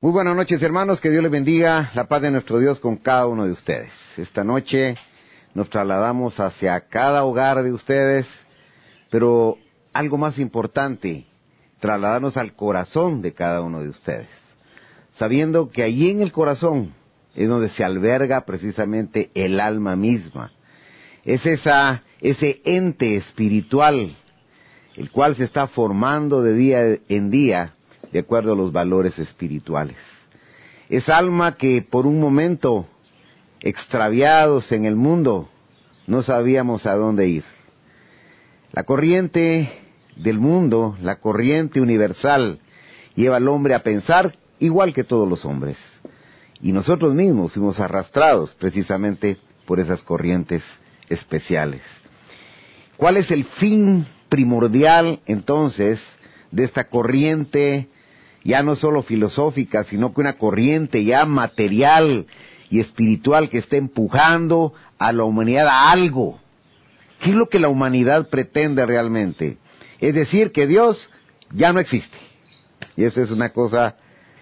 Muy buenas noches, hermanos, que Dios les bendiga, la paz de nuestro Dios con cada uno de ustedes. Esta noche nos trasladamos hacia cada hogar de ustedes, pero algo más importante, trasladarnos al corazón de cada uno de ustedes, sabiendo que allí en el corazón es donde se alberga precisamente el alma misma. Es ese ente espiritual, el cual se está formando de día en día, de acuerdo a los valores espirituales. Esa alma que por un momento, extraviados en el mundo, no sabíamos a dónde ir. La corriente del mundo, la corriente universal, lleva al hombre a pensar igual que todos los hombres. Y nosotros mismos fuimos arrastrados precisamente por esas corrientes especiales. ¿Cuál es el fin primordial entonces de esta corriente, ya no solo filosófica, sino que una corriente ya material y espiritual que está empujando a la humanidad a algo? ¿Qué es lo que la humanidad pretende realmente? Es decir, que Dios ya no existe. Y eso es una cosa,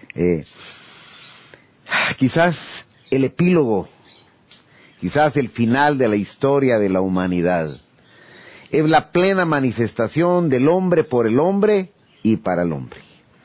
quizás el epílogo, quizás el final de la historia de la humanidad. Es la plena manifestación del hombre por el hombre y para el hombre.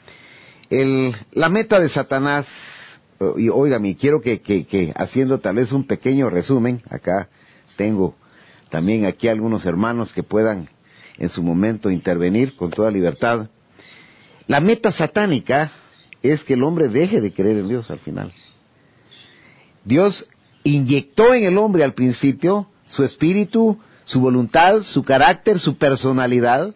La meta de Satanás, y óigame, quiero que haciendo tal vez un pequeño resumen, acá tengo también aquí algunos hermanos que puedan en su momento intervenir con toda libertad. La meta satánica es que el hombre deje de creer en Dios al final. Dios inyectó en el hombre al principio su espíritu, su voluntad, su carácter, su personalidad,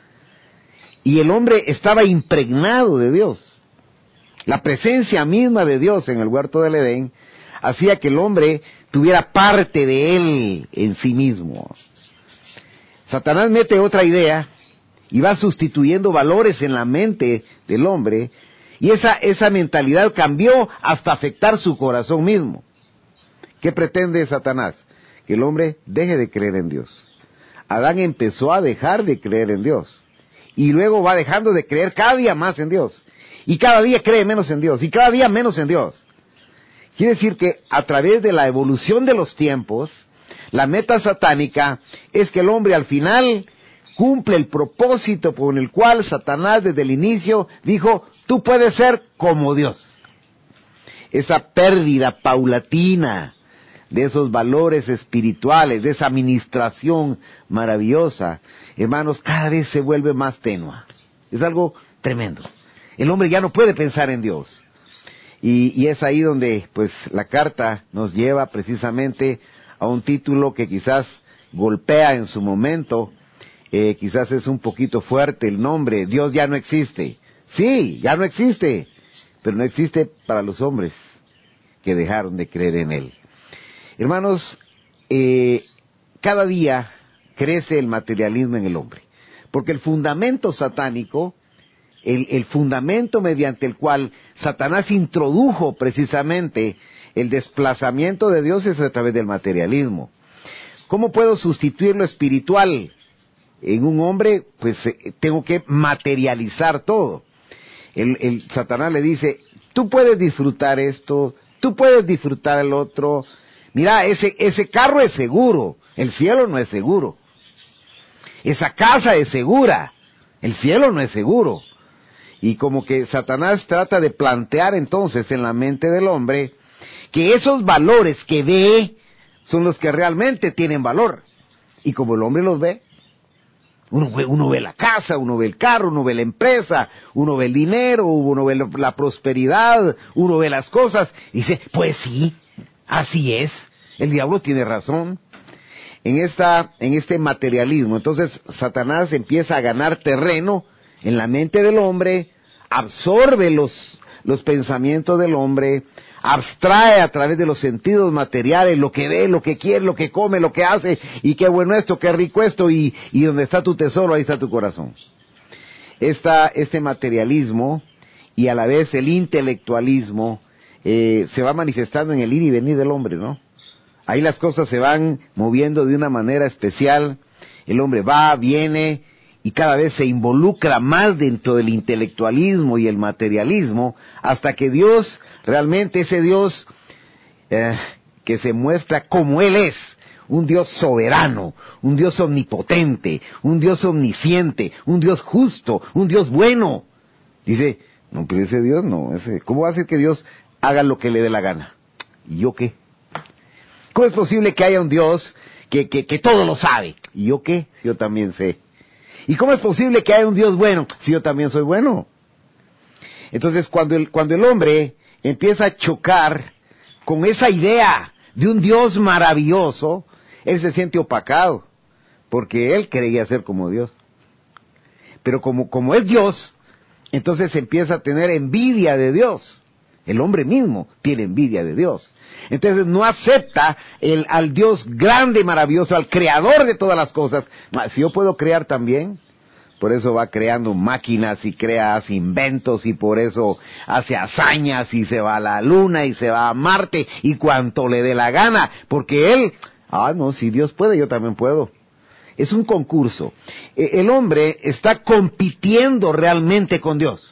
y el hombre estaba impregnado de Dios. La presencia misma de Dios en el huerto del Edén hacía que el hombre tuviera parte de él en sí mismo. Satanás mete otra idea y va sustituyendo valores en la mente del hombre, y esa mentalidad cambió hasta afectar su corazón mismo. ¿Qué pretende Satanás? Que el hombre deje de creer en Dios. Adán empezó a dejar de creer en Dios, y luego va dejando de creer cada día más en Dios, y cada día cree menos en Dios, y cada día menos en Dios. Quiere decir que a través de la evolución de los tiempos, la meta satánica es que el hombre al final cumple el propósito con el cual Satanás desde el inicio dijo: tú puedes ser como Dios. Esa pérdida paulatina de esos valores espirituales, de esa administración maravillosa, hermanos, cada vez se vuelve más tenua. Es algo tremendo. El hombre ya no puede pensar en Dios. Y es ahí donde, pues, la carta nos lleva precisamente a un título que quizás golpea en su momento, quizás es un poquito fuerte el nombre: Dios ya no existe. Sí, ya no existe, pero no existe para los hombres que dejaron de creer en Él. Hermanos, cada día crece el materialismo en el hombre, porque el fundamento satánico, el fundamento mediante el cual Satanás introdujo precisamente el desplazamiento de Dios, es a través del materialismo. ¿Cómo puedo sustituir lo espiritual en un hombre? Pues tengo que materializar todo. El Satanás le dice: tú puedes disfrutar esto, tú puedes disfrutar el otro. Mira, ese carro es seguro, el cielo no es seguro. Esa casa es segura, el cielo no es seguro. Y como que Satanás trata de plantear entonces en la mente del hombre que esos valores que ve son los que realmente tienen valor. Y como el hombre los ve, uno ve la casa, uno ve el carro, uno ve la empresa, uno ve el dinero, uno ve la prosperidad, uno ve las cosas, y dice: pues sí, así es, el diablo tiene razón. En este materialismo, entonces Satanás empieza a ganar terreno en la mente del hombre, absorbe los pensamientos del hombre, abstrae a través de los sentidos materiales lo que ve, lo que quiere, lo que come, lo que hace, y qué bueno esto, qué rico esto, y donde está tu tesoro, ahí está tu corazón. Este materialismo y a la vez el intelectualismo se va manifestando en el ir y venir del hombre, ¿no? Ahí las cosas se van moviendo de una manera especial. El hombre va, viene, y cada vez se involucra más dentro del intelectualismo y el materialismo, hasta que Dios, realmente ese Dios que se muestra como Él es, un Dios soberano, un Dios omnipotente, un Dios omnisciente, un Dios justo, un Dios bueno. Dice, no, pero ese Dios no, ¿cómo va a ser que Dios haga lo que le dé la gana? ¿Y yo qué? ¿Cómo es posible que haya un Dios que todo lo sabe? ¿Y yo qué? Si yo también sé. ¿Y cómo es posible que haya un Dios bueno si yo también soy bueno? Entonces, cuando el hombre empieza a chocar con esa idea de un Dios maravilloso, él se siente opacado, porque él creía ser como Dios. Pero como es Dios, entonces empieza a tener envidia de Dios. El hombre mismo tiene envidia de Dios. Entonces no acepta al Dios grande y maravilloso, al creador de todas las cosas. Si yo puedo crear también, por eso va creando máquinas y crea inventos y por eso hace hazañas y se va a la luna y se va a Marte y cuanto le dé la gana, porque él, no, si Dios puede, yo también puedo. Es un concurso. El hombre está compitiendo realmente con Dios.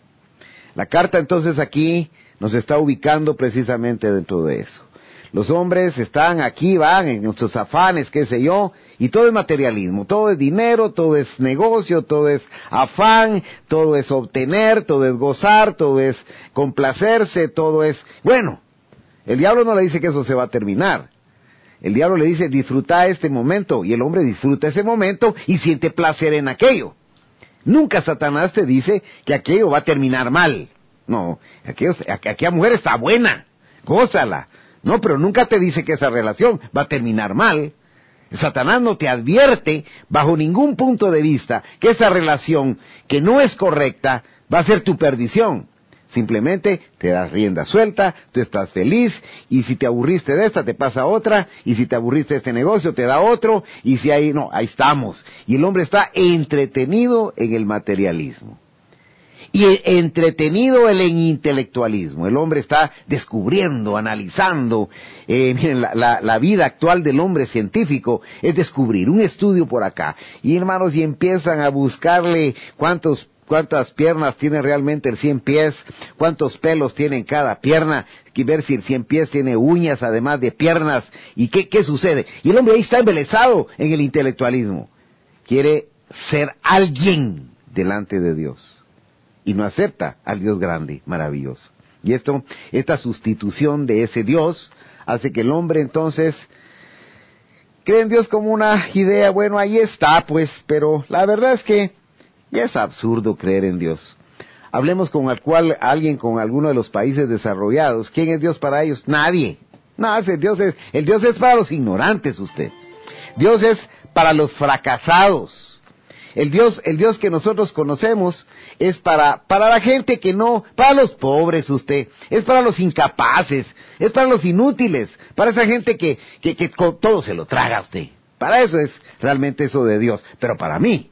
La carta entonces aquí nos está ubicando precisamente dentro de eso. Los hombres están aquí, van en nuestros afanes, qué sé yo, y todo es materialismo, todo es dinero, todo es negocio, todo es afán, todo es obtener, todo es gozar, todo es complacerse, todo es... Bueno, el diablo no le dice que eso se va a terminar. El diablo le dice, disfruta este momento, y el hombre disfruta ese momento y siente placer en aquello. Nunca Satanás te dice que aquello va a terminar mal. No, aquella mujer está buena, gózala. No, pero nunca te dice que esa relación va a terminar mal. Satanás no te advierte, bajo ningún punto de vista, que esa relación que no es correcta va a ser tu perdición. Simplemente te das rienda suelta, tú estás feliz, y si te aburriste de esta, te pasa otra, y si te aburriste de este negocio, te da otro, y si ahí estamos. Y el hombre está entretenido en el materialismo. Y entretenido en el intelectualismo. El hombre está descubriendo, analizando. Miren, la vida actual del hombre científico es descubrir un estudio por acá. Y hermanos, y empiezan a buscarle cuántas piernas tiene realmente el 100 pies, cuántos pelos tiene en cada pierna, y ver si el 100 pies tiene uñas además de piernas, y qué sucede. Y el hombre ahí está embelesado en el intelectualismo. Quiere ser alguien delante de Dios. Y no acepta al Dios grande, maravilloso. Y esta sustitución de ese Dios hace que el hombre entonces cree en Dios como una idea, bueno, ahí está pues, pero la verdad es que ya es absurdo creer en Dios. Hablemos con alguien con alguno de los países desarrollados. ¿Quién es Dios para ellos? Nadie. No, el Dios es para los ignorantes usted. Dios es para los fracasados. El Dios que nosotros conocemos es para la gente que no, para los pobres usted, es para los incapaces, es para los inútiles, para esa gente que con todo se lo traga usted. Para eso es realmente eso de Dios. Pero para mí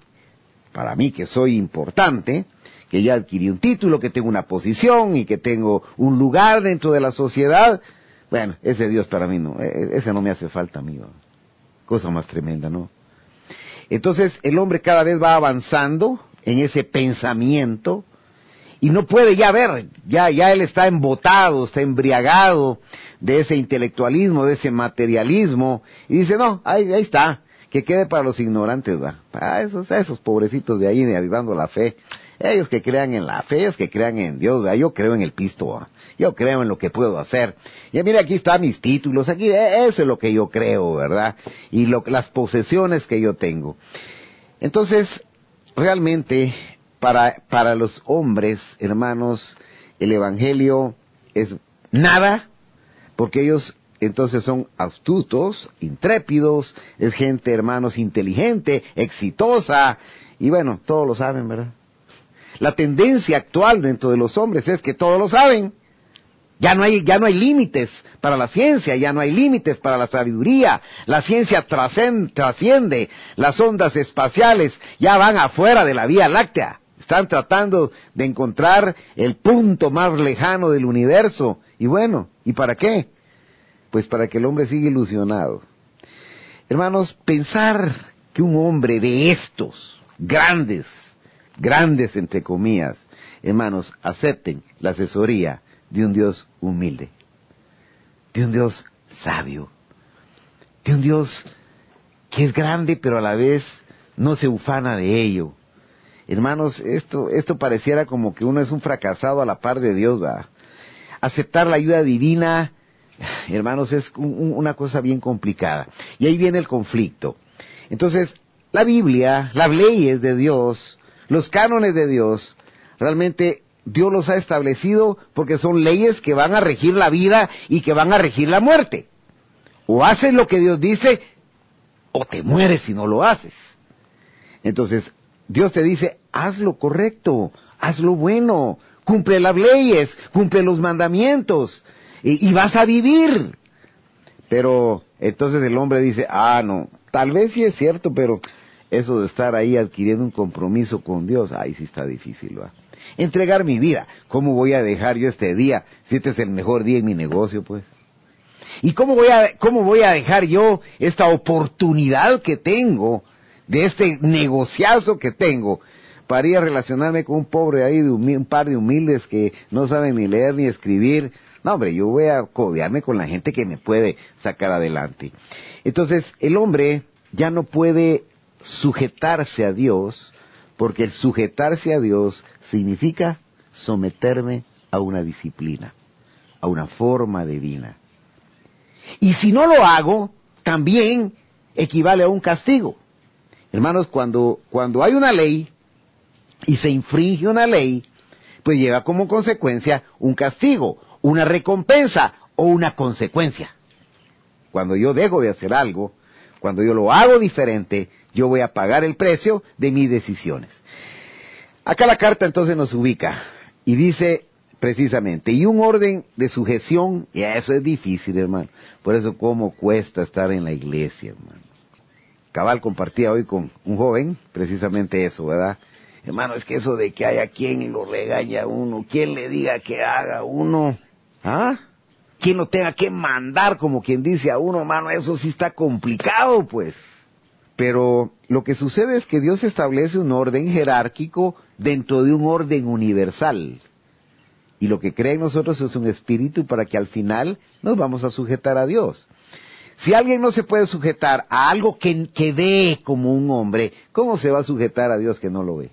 que soy importante, que ya adquirí un título, que tengo una posición y que tengo un lugar dentro de la sociedad, bueno, ese Dios para mí no, ese no me hace falta, amigo. Cosa más tremenda, ¿no? Entonces el hombre cada vez va avanzando en ese pensamiento y no puede ya ver, ya él está embotado, está embriagado de ese intelectualismo, de ese materialismo, y dice, no, ahí está, que quede para los ignorantes, ¿va? Para esos pobrecitos de ahí, de avivando la fe, ellos que crean en la fe, ellos que crean en Dios, ¿va? Yo creo en el pisto, ¿va? Yo creo en lo que puedo hacer. Y mira, aquí están mis títulos, aquí eso es lo que yo creo, ¿verdad? Y las posesiones que yo tengo. Entonces, realmente, para los hombres, hermanos, el Evangelio es nada, porque ellos entonces son astutos, intrépidos, es gente, hermanos, inteligente, exitosa, y bueno, todos lo saben, ¿verdad? La tendencia actual dentro de los hombres es que todos lo saben. Ya no hay límites para la ciencia, ya no hay límites para la sabiduría. La ciencia trasciende las ondas espaciales, ya van afuera de la Vía Láctea. Están tratando de encontrar el punto más lejano del universo. Y bueno, ¿y para qué? Pues para que el hombre siga ilusionado. Hermanos, pensar que un hombre de estos, grandes, grandes entre comillas, hermanos, acepten la asesoría de un Dios humilde, de un Dios sabio, de un Dios que es grande pero a la vez no se ufana de ello. Hermanos, esto pareciera como que uno es un fracasado a la par de Dios, ¿verdad? Aceptar la ayuda divina, hermanos, es una cosa bien complicada. Y ahí viene el conflicto. Entonces, la Biblia, las leyes de Dios, los cánones de Dios, realmente Dios los ha establecido porque son leyes que van a regir la vida y que van a regir la muerte. O haces lo que Dios dice, o te mueres si no lo haces. Entonces, Dios te dice, haz lo correcto, haz lo bueno, cumple las leyes, cumple los mandamientos, y vas a vivir. Pero entonces el hombre dice, no, tal vez sí es cierto, pero eso de estar ahí adquiriendo un compromiso con Dios, ahí sí está difícil, ¿va? Entregar mi vida, ¿cómo voy a dejar yo este día, si este es el mejor día en mi negocio, pues? ¿Y cómo voy a dejar yo esta oportunidad que tengo, de este negociazo que tengo, para ir a relacionarme con un pobre ahí, un par de humildes que no saben ni leer ni escribir? No, hombre, yo voy a codearme con la gente que me puede sacar adelante. Entonces, el hombre ya no puede sujetarse a Dios, porque el sujetarse a Dios significa someterme a una disciplina, a una forma divina. Y si no lo hago, también equivale a un castigo. Hermanos, cuando hay una ley y se infringe una ley, pues lleva como consecuencia un castigo, una recompensa o una consecuencia. Cuando yo dejo de hacer algo, cuando yo lo hago diferente, yo voy a pagar el precio de mis decisiones. Acá la carta entonces nos ubica y dice precisamente, y un orden de sujeción, y eso es difícil, hermano. Por eso cómo cuesta estar en la iglesia, hermano. Cabal compartía hoy con un joven precisamente eso, ¿verdad? Hermano, es que eso de que haya quien lo regaña a uno, quien le diga que haga uno, quien lo tenga que mandar, como quien dice a uno, hermano, eso sí está complicado, pues. Pero lo que sucede es que Dios establece un orden jerárquico dentro de un orden universal. Y lo que cree en nosotros es un espíritu para que al final nos vamos a sujetar a Dios. Si alguien no se puede sujetar a algo que ve como un hombre, ¿cómo se va a sujetar a Dios que no lo ve?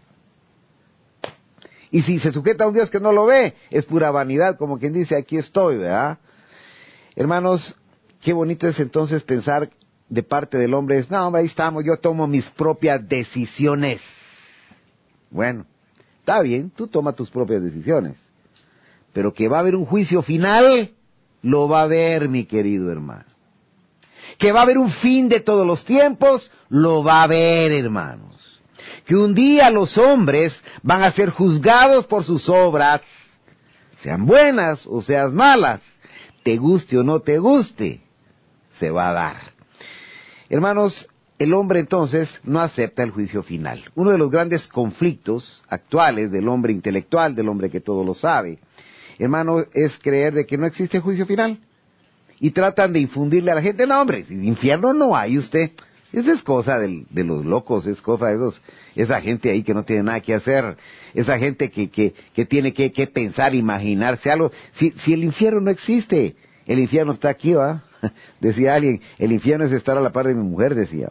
Y si se sujeta a un Dios que no lo ve, es pura vanidad, como quien dice, aquí estoy, ¿verdad? Hermanos, qué bonito es entonces pensar de parte del hombre, no, hombre, ahí estamos, yo tomo mis propias decisiones. Bueno, está bien, tú toma tus propias decisiones. Pero que va a haber un juicio final, lo va a haber, mi querido hermano. Que va a haber un fin de todos los tiempos, lo va a haber, hermanos. Que un día los hombres van a ser juzgados por sus obras, sean buenas o sean malas, te guste o no te guste, se va a dar. Hermanos, el hombre entonces no acepta el juicio final. Uno de los grandes conflictos actuales del hombre intelectual, del hombre que todo lo sabe, hermano, es creer de que no existe juicio final. Y tratan de infundirle a la gente, no hombre, infierno no hay usted. Esa es cosa de los locos, es cosa de esa gente ahí que no tiene nada que hacer, esa gente que tiene que pensar, imaginarse algo. Si el infierno no existe, el infierno está aquí, ¿va? Decía alguien, el infierno es estar a la par de mi mujer, decía.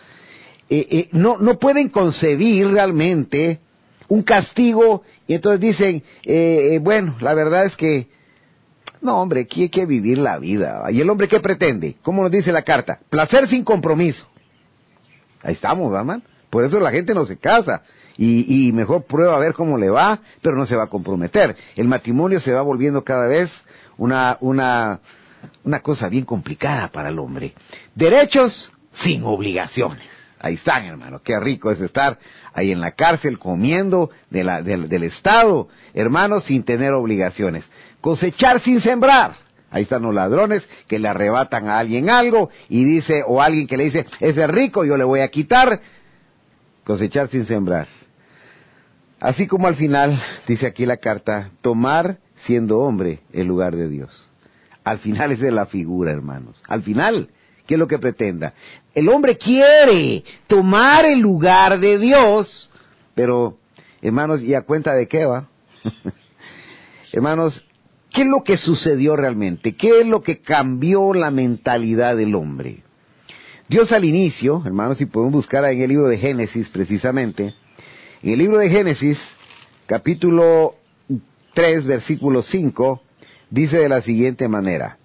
No pueden concebir realmente un castigo, y entonces dicen, bueno, la verdad es que, no hombre, aquí hay que vivir la vida. ¿Y el hombre qué pretende? ¿Cómo nos dice la carta? Placer sin compromiso. Ahí estamos, ¿verdad? Por eso la gente no se casa. Y mejor prueba a ver cómo le va, pero no se va a comprometer. El matrimonio se va volviendo cada vez una cosa bien complicada para el hombre. Derechos sin obligaciones. Ahí están, hermano. Qué rico es estar ahí en la cárcel comiendo del Estado, hermano, sin tener obligaciones. Cosechar sin sembrar. Ahí están los ladrones que le arrebatan a alguien algo y dice, o alguien que le dice, ese es rico, yo le voy a quitar. Cosechar sin sembrar. Así como al final, dice aquí la carta, tomar siendo hombre el lugar de Dios. Al final esa es la figura, hermanos. Al final, ¿Qué es lo que pretenda? El hombre quiere tomar el lugar de Dios, pero, hermanos, ¿y a cuenta de qué va? Hermanos, ¿qué es lo que sucedió realmente? ¿Qué es lo que cambió la mentalidad del hombre? Dios al inicio, hermanos, si podemos buscar en el libro de Génesis precisamente, en el libro de Génesis, capítulo 3, versículo 5, dice de la siguiente manera: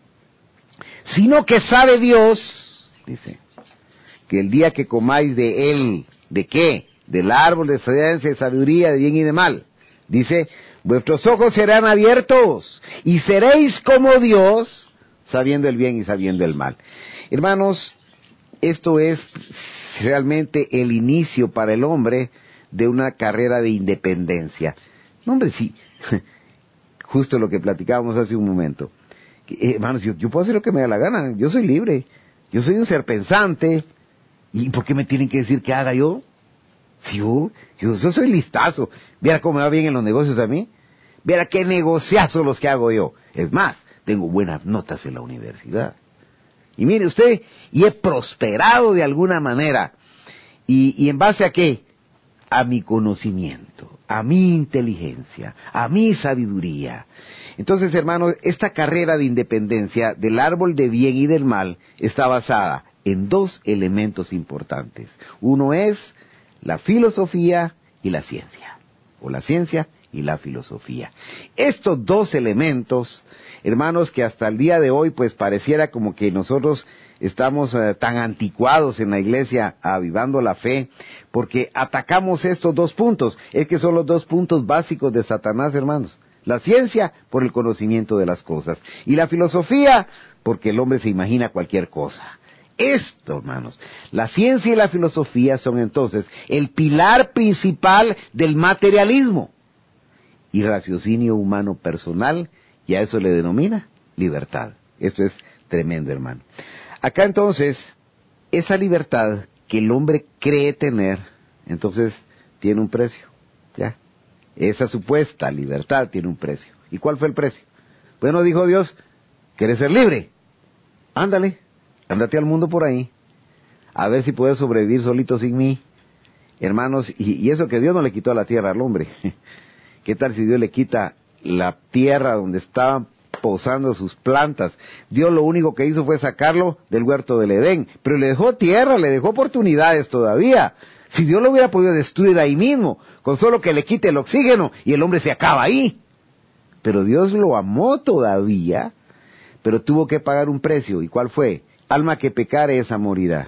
sino que sabe Dios, dice, que el día que comáis de él, ¿de qué? Del árbol de ciencia, de sabiduría, de bien y de mal. Dice, vuestros ojos serán abiertos y seréis como Dios, sabiendo el bien y sabiendo el mal. Hermanos, esto es realmente el inicio para el hombre de una carrera de independencia. No, hombre, sí, justo lo que platicábamos hace un momento. Hermanos, yo puedo hacer lo que me da la gana, yo soy libre, yo soy un ser pensante, ¿y por qué me tienen que decir que haga yo? Si yo soy listazo, viera cómo me va bien en los negocios a mí, viera qué negociazos los que hago yo. Es más, tengo buenas notas en la universidad. Y mire usted, y he prosperado de alguna manera. ¿Y en base a qué? A mi conocimiento, a mi inteligencia, a mi sabiduría. Entonces, hermanos, esta carrera de independencia del árbol de bien y del mal está basada en dos elementos importantes. Uno es la filosofía y la ciencia, o la ciencia y la filosofía. Estos dos elementos, hermanos, que hasta el día de hoy pues pareciera como que nosotros estamos tan anticuados en la iglesia avivando la fe, porque atacamos estos dos puntos. Es que son los dos puntos básicos de Satanás, hermanos. La ciencia por el conocimiento de las cosas, y la filosofía porque el hombre se imagina cualquier cosa. Esto, hermanos, la ciencia y la filosofía son entonces el pilar principal del materialismo y raciocinio humano personal, y a eso le denomina libertad. Esto es tremendo, hermano. Acá entonces, esa libertad que el hombre cree tener, entonces tiene un precio, ¿ya? Esa supuesta libertad tiene un precio. ¿Y cuál fue el precio? Bueno, dijo Dios, ¿quieres ser libre? Ándale, ándate al mundo por ahí, a ver si puedes sobrevivir solito sin mí. Hermanos, y eso que Dios no le quitó a la tierra al hombre. ¿Qué tal si Dios le quita la tierra donde estaban posando sus plantas? Dios lo único que hizo fue sacarlo del huerto del Edén, pero le dejó tierra, le dejó oportunidades todavía. Si Dios lo hubiera podido destruir ahí mismo, con solo que le quite el oxígeno, y el hombre se acaba ahí. Pero Dios lo amó todavía, pero tuvo que pagar un precio. ¿Y cuál fue? Alma que pecare, esa morirá.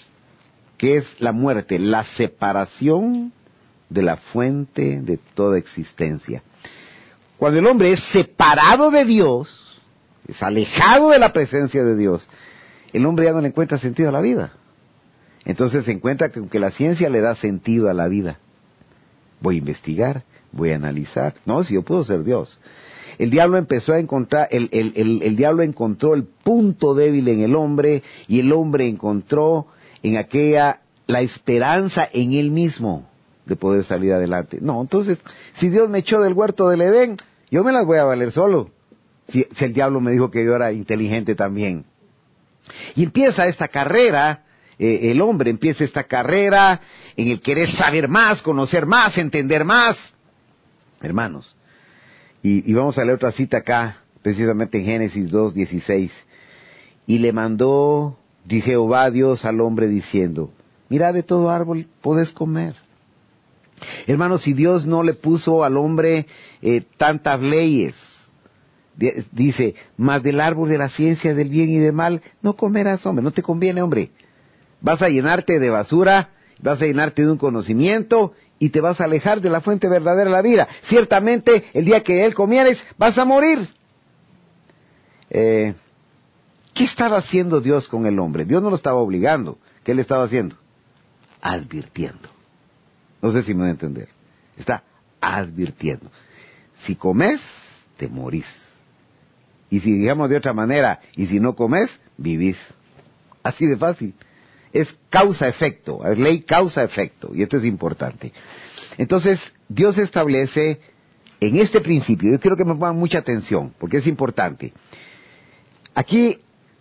¿Qué es la muerte? La separación de la fuente de toda existencia. Cuando el hombre es separado de Dios, es alejado de la presencia de Dios, el hombre ya no le encuentra sentido a la vida. Entonces se encuentra que la ciencia le da sentido a la vida. Voy a investigar, voy a analizar. No, si yo puedo ser Dios. El diablo empezó a encontrar, el diablo encontró el punto débil en el hombre, y el hombre encontró en aquella la esperanza en él mismo de poder salir adelante. No, entonces, si Dios me echó del huerto del Edén, yo me las voy a valer solo. Si el diablo me dijo que yo era inteligente también. Y empieza esta carrera, el hombre empieza esta carrera en el querer saber más, conocer más, entender más. Hermanos, y vamos a leer otra cita acá, precisamente en Génesis 2:16. Y le mandó Jehová Dios al hombre diciendo, mira, de todo árbol podés comer. Hermanos, si Dios no le puso al hombre tantas leyes, dice, mas del árbol de la ciencia del bien y del mal no comerás, hombre, no te conviene, hombre. Vas a llenarte de basura, vas a llenarte de un conocimiento y te vas a alejar de la fuente verdadera de la vida. Ciertamente, el día que él comieres, vas a morir. ¿Qué estaba haciendo Dios con el hombre? Dios no lo estaba obligando. ¿Qué le estaba haciendo? Advirtiendo. No sé si me voy a entender. Está advirtiendo. Si comes, te morís. Y si digamos de otra manera, y si no comes, vivís. Así de fácil. Es causa-efecto, es ley causa-efecto, y esto es importante. Entonces, Dios establece en este principio, yo quiero que me pongan mucha atención, porque es importante. Aquí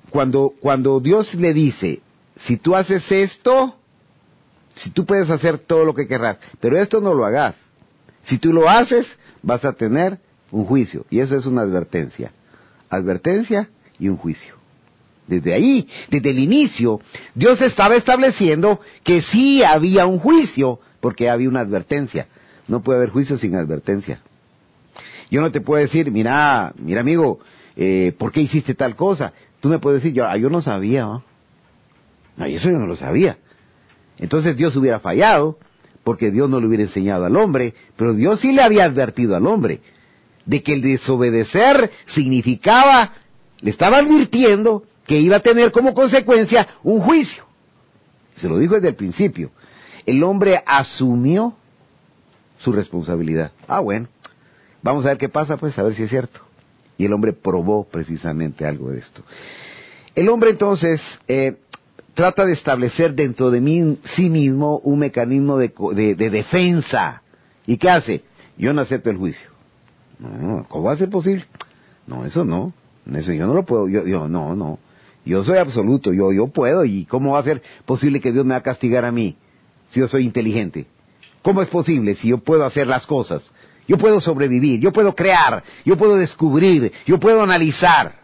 cuando Dios le dice, si tú haces esto, si tú puedes hacer todo lo que querrás, pero esto no lo hagas. Si tú lo haces, vas a tener un juicio. Y eso es una advertencia. Advertencia y un juicio. Desde ahí, desde el inicio, Dios estaba estableciendo que sí había un juicio, porque había una advertencia. No puede haber juicio sin advertencia. Yo no te puedo decir, mira amigo, ¿por qué hiciste tal cosa? Tú me puedes decir, yo no sabía, ¿no? No, eso yo no lo sabía. Entonces Dios hubiera fallado, porque Dios no le hubiera enseñado al hombre, pero Dios sí le había advertido al hombre, de que el desobedecer significaba, le estaba advirtiendo que iba a tener como consecuencia un juicio. Se lo dijo desde el principio. El hombre asumió su responsabilidad. Bueno, vamos a ver qué pasa, pues, a ver si es cierto. Y el hombre probó precisamente algo de esto. El hombre entonces trata de establecer dentro de sí mismo un mecanismo de defensa. ¿Y qué hace? Yo no acepto el juicio. No, ¿cómo va a ser posible? No, eso no. Eso yo no lo puedo. No. Yo soy absoluto, yo puedo. ¿Y cómo va a ser posible que Dios me va a castigar a mí si yo soy inteligente? ¿Cómo es posible si yo puedo hacer las cosas? Yo puedo sobrevivir, yo puedo crear, yo puedo descubrir, yo puedo analizar.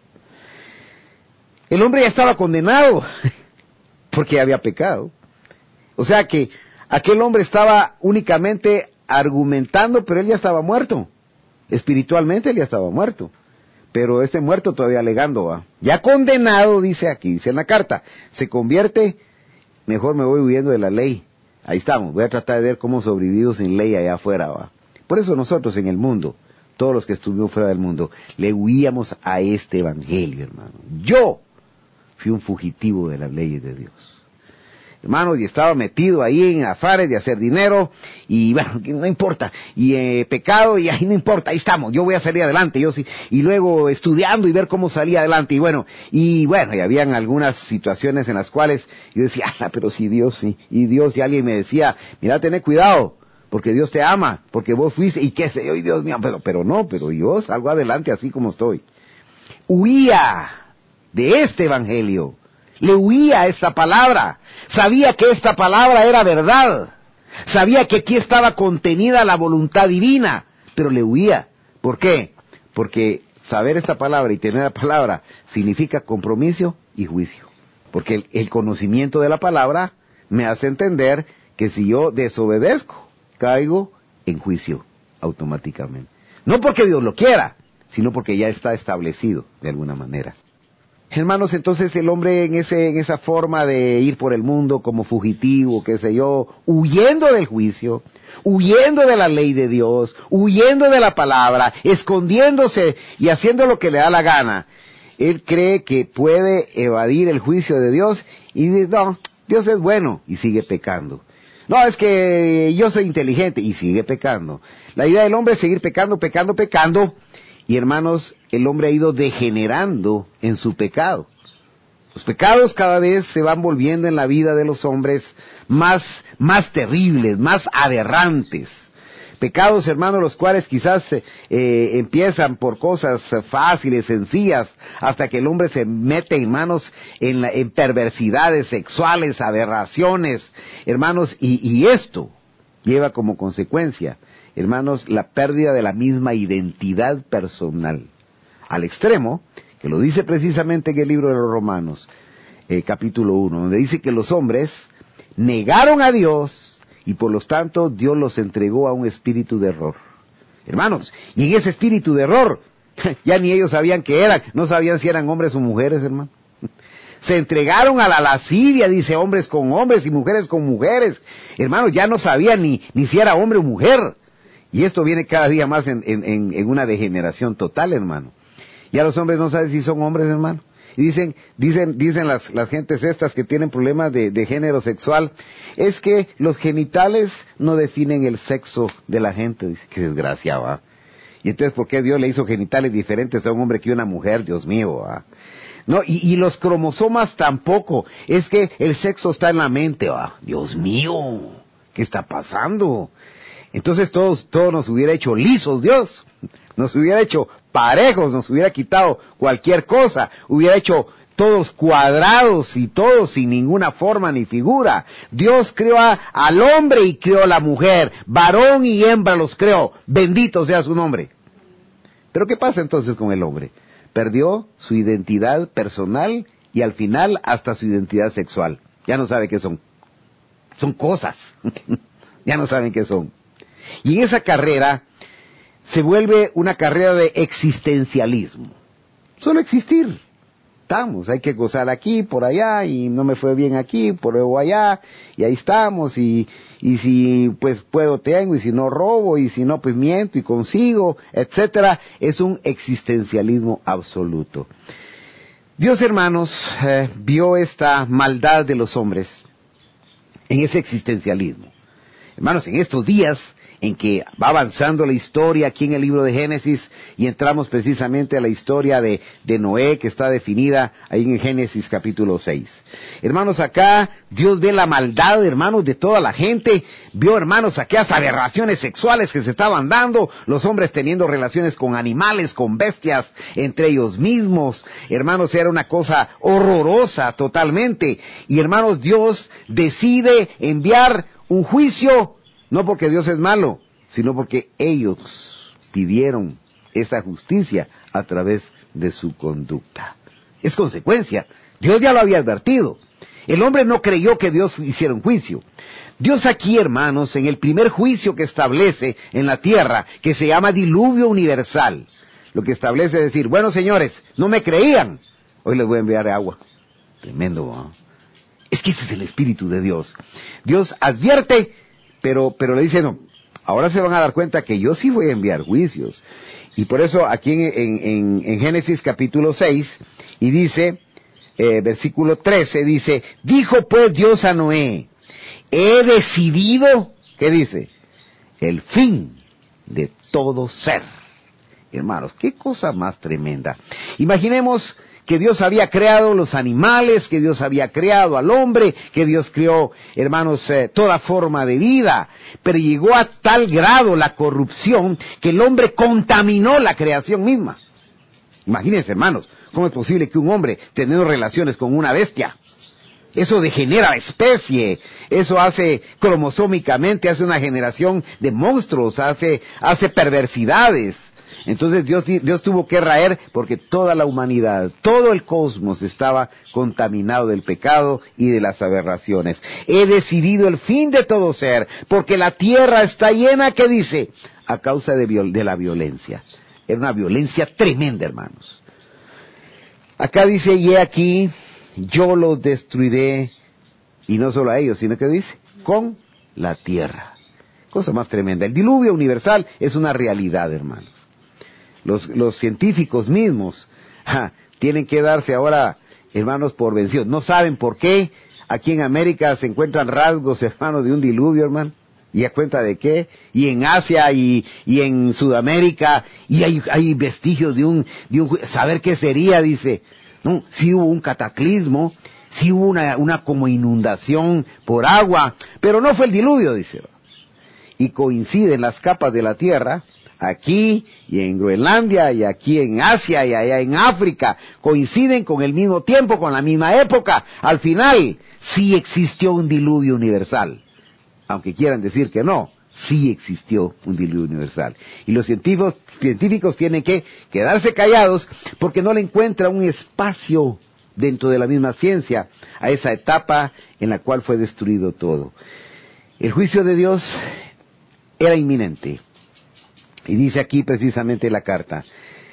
El hombre ya estaba condenado porque había pecado. O sea que aquel hombre estaba únicamente argumentando, pero él ya estaba muerto. Espiritualmente él ya estaba muerto. Pero este muerto todavía alegando, ¿va? Ya condenado, dice aquí, dice en la carta, se convierte, mejor me voy huyendo de la ley. Ahí estamos, voy a tratar de ver cómo sobrevivo sin ley allá afuera, ¿va? Por eso nosotros en el mundo, todos los que estuvimos fuera del mundo, le huíamos a este evangelio, hermano. Yo fui un fugitivo de las leyes de Dios. Hermano, y estaba metido ahí en afares de hacer dinero, y bueno, no importa, y pecado, y ahí no importa, ahí estamos, yo voy a salir adelante, yo sí, y luego estudiando y ver cómo salía adelante, y habían algunas situaciones en las cuales yo decía, pero si Dios, sí, y alguien me decía, mira, ten cuidado, porque Dios te ama, porque vos fuiste, y qué sé yo, y Dios mío, pero yo salgo adelante así como estoy. Huía de este evangelio. Le huía a esta palabra, sabía que esta palabra era verdad, sabía que aquí estaba contenida la voluntad divina, pero le huía. ¿Por qué? Porque saber esta palabra y tener la palabra significa compromiso y juicio. Porque el conocimiento de la palabra me hace entender que si yo desobedezco, caigo en juicio automáticamente. No porque Dios lo quiera, sino porque ya está establecido de alguna manera. Hermanos, entonces el hombre en esa forma de ir por el mundo como fugitivo, qué sé yo, huyendo del juicio, huyendo de la ley de Dios, huyendo de la palabra, escondiéndose y haciendo lo que le da la gana, él cree que puede evadir el juicio de Dios y dice, no, Dios es bueno, y sigue pecando. No, es que yo soy inteligente, y sigue pecando. La idea del hombre es seguir pecando, y hermanos, el hombre ha ido degenerando en su pecado. Los pecados cada vez se van volviendo en la vida de los hombres más terribles, más aberrantes. Pecados, hermanos, los cuales quizás empiezan por cosas fáciles, sencillas, hasta que el hombre se mete en manos en perversidades sexuales, aberraciones, hermanos, y esto lleva como consecuencia, hermanos, la pérdida de la misma identidad personal. Al extremo, que lo dice precisamente en el libro de los Romanos, capítulo 1, donde dice que los hombres negaron a Dios y por lo tanto Dios los entregó a un espíritu de error. Hermanos, y en ese espíritu de error, ya ni ellos sabían qué eran, no sabían si eran hombres o mujeres, hermano. Se entregaron a la lascivia, dice, hombres con hombres y mujeres con mujeres. Hermanos, ya no sabían ni si era hombre o mujer. Y esto viene cada día más en una degeneración total, hermano. Ya los hombres no saben si son hombres, hermano. Y dicen las gentes estas que tienen problemas de género sexual, es que los genitales no definen el sexo de la gente. Dice, qué desgraciado, ¿ah? Y entonces, ¿por qué Dios le hizo genitales diferentes a un hombre que a una mujer? Dios mío, ¿ah? No, y los cromosomas tampoco. Es que el sexo está en la mente, ¿ah? Dios mío, ¿qué está pasando? Entonces todo nos hubiera hecho lisos, Dios. Nos hubiera hecho parejos, nos hubiera quitado cualquier cosa, hubiera hecho todos cuadrados y todos sin ninguna forma ni figura. Dios creó al hombre y creó a la mujer, varón y hembra los creó, bendito sea su nombre. Pero ¿qué pasa entonces con el hombre? Perdió su identidad personal y al final hasta su identidad sexual. Ya no sabe qué son. Son cosas. Ya no saben qué son. Y en esa carrera se vuelve una carrera de existencialismo. Solo existir. Estamos, hay que gozar aquí, por allá, y no me fue bien aquí, por luego allá, y ahí estamos, y si pues puedo tengo, y si no robo, y si no pues miento y consigo, etcétera. Es un existencialismo absoluto. Dios, hermanos, vio esta maldad de los hombres en ese existencialismo. Hermanos, en estos días en que va avanzando la historia aquí en el libro de Génesis y entramos precisamente a la historia de Noé, que está definida ahí en Génesis capítulo 6. Hermanos, acá Dios ve la maldad, hermanos, de toda la gente. Vio, hermanos, aquellas aberraciones sexuales que se estaban dando, los hombres teniendo relaciones con animales, con bestias, entre ellos mismos. Hermanos, era una cosa horrorosa totalmente. Y hermanos, Dios decide enviar un juicio, no porque Dios es malo, sino porque ellos pidieron esa justicia a través de su conducta. Es consecuencia. Dios ya lo había advertido. El hombre no creyó que Dios hiciera un juicio. Dios aquí, hermanos, en el primer juicio que establece en la tierra, que se llama diluvio universal, lo que establece es decir, bueno, señores, no me creían, hoy les voy a enviar agua. Tremendo, ¿no? Es que ese es el Espíritu de Dios. Dios advierte, pero le dice, no, ahora se van a dar cuenta que yo sí voy a enviar juicios. Y por eso aquí en Génesis capítulo 6, y dice, versículo 13, dice, dijo pues Dios a Noé, he decidido, ¿qué dice? El fin de todo ser. Hermanos, qué cosa más tremenda. Imaginemos que Dios había creado los animales, que Dios había creado al hombre, que Dios creó, hermanos, toda forma de vida, pero llegó a tal grado la corrupción que el hombre contaminó la creación misma. Imagínense, hermanos, ¿cómo es posible que un hombre teniendo relaciones con una bestia? Eso degenera la especie, eso hace cromosómicamente, hace una generación de monstruos, hace perversidades. Entonces Dios tuvo que raer porque toda la humanidad, todo el cosmos estaba contaminado del pecado y de las aberraciones. He decidido el fin de todo ser, porque la tierra está llena, ¿qué dice? A causa de la violencia. Era una violencia tremenda, hermanos. Acá dice, y he aquí, yo los destruiré, y no solo a ellos, sino que dice, con la tierra. Cosa más tremenda. El diluvio universal es una realidad, hermanos. Los científicos mismos tienen que darse ahora, hermanos, por vencidos. No saben por qué aquí en América se encuentran rasgos, hermanos, de un diluvio, hermano. ¿Y a cuenta de qué? Y en Asia y en Sudamérica, y hay vestigios de un saber qué sería, dice. No, sí hubo un cataclismo, sí hubo una como inundación por agua, pero no fue el diluvio, dice. Y coinciden las capas de la tierra, aquí y en Groenlandia y aquí en Asia y allá en África, coinciden con el mismo tiempo, con la misma época. Al final, sí existió un diluvio universal. Aunque quieran decir que no, sí existió un diluvio universal. Y los científicos tienen que quedarse callados porque no le encuentran un espacio dentro de la misma ciencia a esa etapa en la cual fue destruido todo. El juicio de Dios era inminente. Y dice aquí precisamente la carta,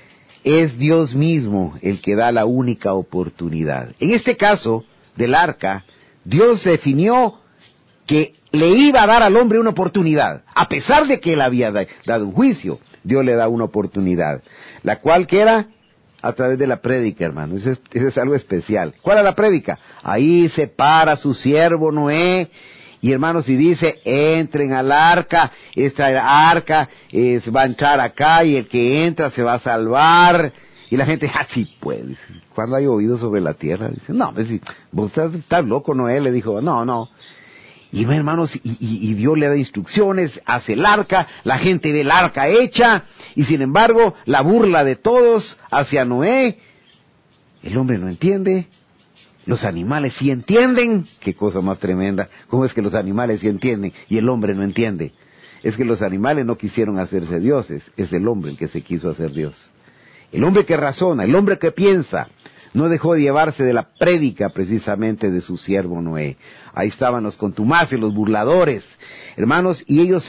es Dios mismo el que da la única oportunidad. En este caso del arca, Dios definió que le iba a dar al hombre una oportunidad. A pesar de que él había dado un juicio, Dios le da una oportunidad. La cual que era a través de la prédica, hermano. Eso es algo especial. ¿Cuál es la prédica? Ahí se para su siervo Noé. Y hermanos, y dice, entren al arca, esta arca va a entrar acá y el que entra se va a salvar. Y la gente, sí pues, ¿cuándo hay oído sobre la tierra? Dice, no, pues, vos estás loco, Noé, le dijo, no. Y hermanos, y Dios le da instrucciones, hace el arca, la gente ve el arca hecha, y sin embargo, la burla de todos hacia Noé, El hombre no entiende, los animales sí entienden. Qué cosa más tremenda. ¿Cómo es que los animales sí entienden y el hombre no entiende? Es que los animales no quisieron hacerse dioses, es el hombre el que se quiso hacer Dios. El hombre que razona, el hombre que piensa, no dejó de llevarse de la prédica precisamente de su siervo Noé. Ahí estaban los contumaces, los burladores, hermanos, y ellos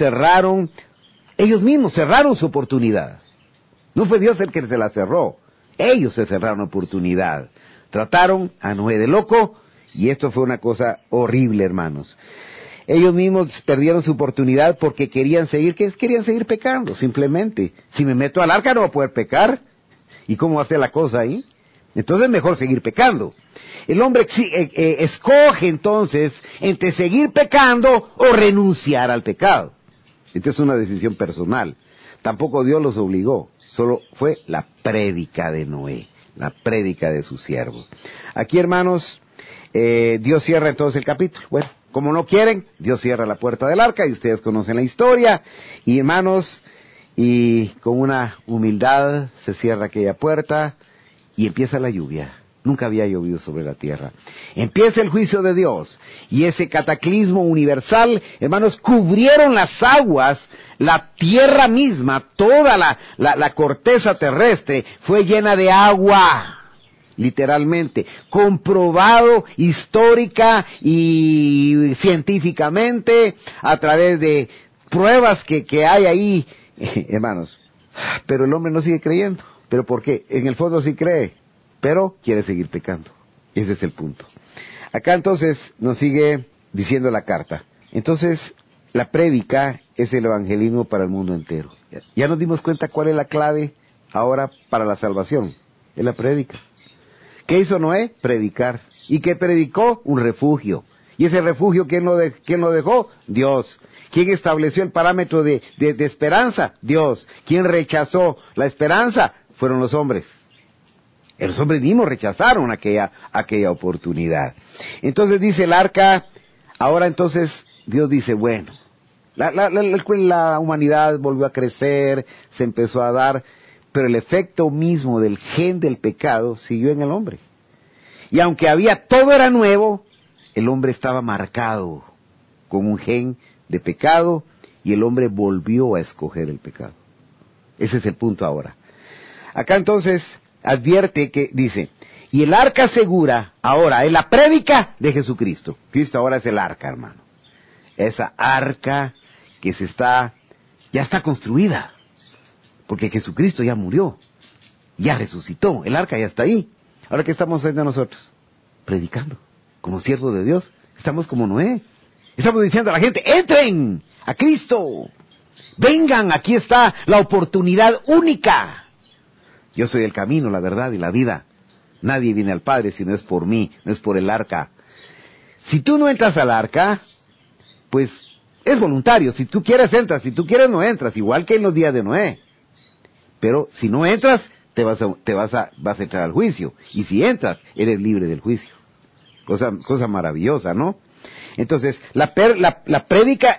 mismos cerraron su oportunidad. No fue Dios el que se la cerró, ellos se cerraron la oportunidad. Trataron a Noé de loco, y esto fue una cosa horrible, hermanos. Ellos mismos perdieron su oportunidad porque querían seguir pecando, simplemente. Si me meto al arca no voy a poder pecar. ¿Y cómo va a ser la cosa ahí? Entonces es mejor seguir pecando. El hombre escoge entonces entre seguir pecando o renunciar al pecado. Esta es una decisión personal. Tampoco Dios los obligó, solo fue la prédica de Noé, la prédica de su siervo. Aquí, hermanos, Dios cierra entonces el capítulo. Bueno, como no quieren, Dios cierra la puerta del arca y ustedes conocen la historia. Y hermanos, y con una humildad se cierra aquella puerta y empieza la lluvia. Nunca había llovido sobre la tierra. Empieza el juicio de Dios y ese cataclismo universal, hermanos, cubrieron las aguas, la tierra misma, toda la corteza terrestre fue llena de agua. Literalmente, comprobado histórica y científicamente a través de pruebas que hay ahí, hermanos. Pero el hombre no sigue creyendo. ¿Pero por qué? En el fondo sí cree, pero quiere seguir pecando. Ese es el punto. Acá entonces nos sigue diciendo la carta. Entonces, la prédica es el evangelismo para el mundo entero. Ya nos dimos cuenta cuál es la clave ahora para la salvación. Es la prédica. ¿Qué hizo Noé? Predicar. ¿Y qué predicó? Un refugio. ¿Y ese refugio quién lo dejó? Dios. ¿Quién estableció el parámetro de esperanza? Dios. ¿Quién rechazó la esperanza? Fueron los hombres. Los hombres mismos rechazaron aquella oportunidad. Entonces dice el arca, ahora entonces Dios dice, bueno, la humanidad volvió a crecer, se empezó a dar, pero el efecto mismo del gen del pecado siguió en el hombre. Y aunque todo era nuevo, el hombre estaba marcado con un gen de pecado y el hombre volvió a escoger el pecado. Ese es el punto ahora. Acá entonces advierte que dice, y el arca segura ahora es la prédica de Jesucristo. Cristo ahora es el arca, hermano. Esa arca que ya está construida. Porque Jesucristo ya murió, ya resucitó, el arca ya está ahí. Ahora, ¿qué estamos haciendo nosotros? Predicando, como siervos de Dios. Estamos como Noé. Estamos diciendo a la gente, entren a Cristo. Vengan, aquí está la oportunidad única. Yo soy el camino, la verdad y la vida. Nadie viene al Padre si no es por mí, no es por el arca. Si tú no entras al arca, pues es voluntario. Si tú quieres, entras. Si tú quieres, no entras. Igual que en los días de Noé. Pero si no entras, vas a entrar al juicio. Y si entras, eres libre del juicio. Cosa maravillosa, ¿no? Entonces, la prédica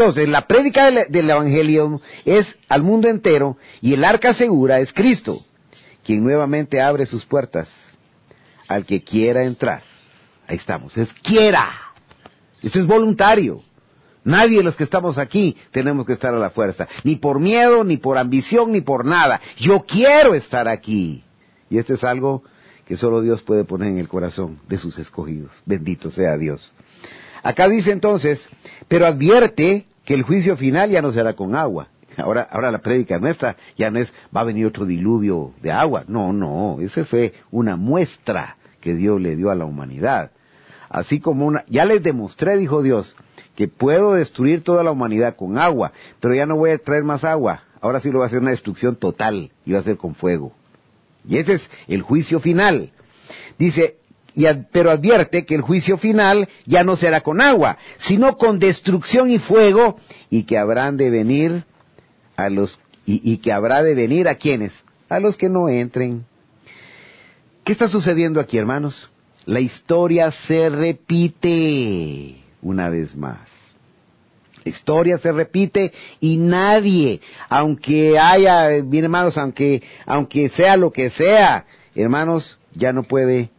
del evangelio es al mundo entero, y el arca segura es Cristo, quien nuevamente abre sus puertas al que quiera entrar. Ahí estamos, quiera. Esto es voluntario. Nadie de los que estamos aquí tenemos que estar a la fuerza, ni por miedo, ni por ambición, ni por nada. Yo quiero estar aquí. Y esto es algo que solo Dios puede poner en el corazón de sus escogidos. Bendito sea Dios. Acá dice entonces, pero advierte que el juicio final ya no será con agua. Ahora la prédica nuestra ya no es, va a venir otro diluvio de agua. No, esa fue una muestra que Dios le dio a la humanidad. Así como ya les demostré, dijo Dios, que puedo destruir toda la humanidad con agua, pero ya no voy a traer más agua. Ahora sí lo voy a hacer una destrucción total, y va a ser con fuego. Y ese es el juicio final. Dice, pero advierte que el juicio final ya no será con agua, sino con destrucción y fuego, y que habrán de venir que habrá de venir a quienes, a los que no entren. ¿Qué está sucediendo aquí, hermanos? La historia se repite una vez más. La historia se repite y nadie, aunque haya, bien hermanos, aunque sea lo que sea, hermanos, ya no puede